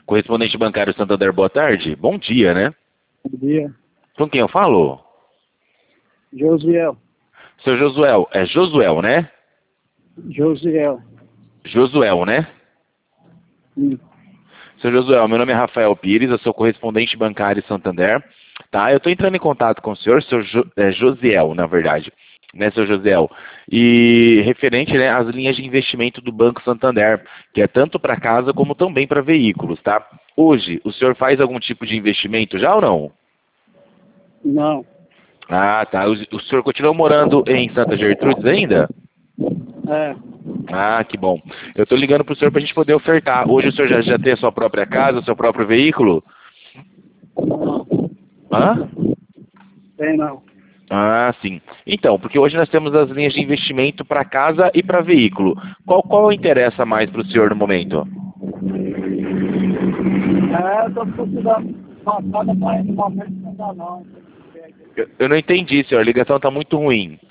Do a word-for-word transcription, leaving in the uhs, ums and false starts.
Correspondente bancário Santander, boa tarde. Bom dia, né? Bom dia. Com quem eu falo? Josiel. Seu Josuel. É Josuel, né? Josiel. Josuel, né? Hum. Seu Josuel, meu nome é Rafael Pires, eu sou correspondente bancário Santander. Tá? Eu estou entrando em contato com o senhor, seu jo, é, Josiel, na verdade. Né, seu Josiel? E referente, né, às linhas de investimento do Banco Santander, que é tanto para casa como também para veículos, tá? Hoje, o senhor faz algum tipo de investimento já ou não? Não. Ah, tá. O, o senhor continua morando em Santa Gertrudes ainda? É. Ah, que bom. Eu estou ligando para o senhor para a gente poder ofertar. Hoje o senhor já, já tem a sua própria casa, o seu próprio veículo? Não. Hã? Tem não. Ah, sim. Então, porque hoje nós temos as linhas de investimento para casa e para veículo. Qual, qual interessa mais para o senhor no momento? É, eu tô precisando passada para ir no momento não dá não. Eu, eu não entendi, senhor. A ligação está muito ruim.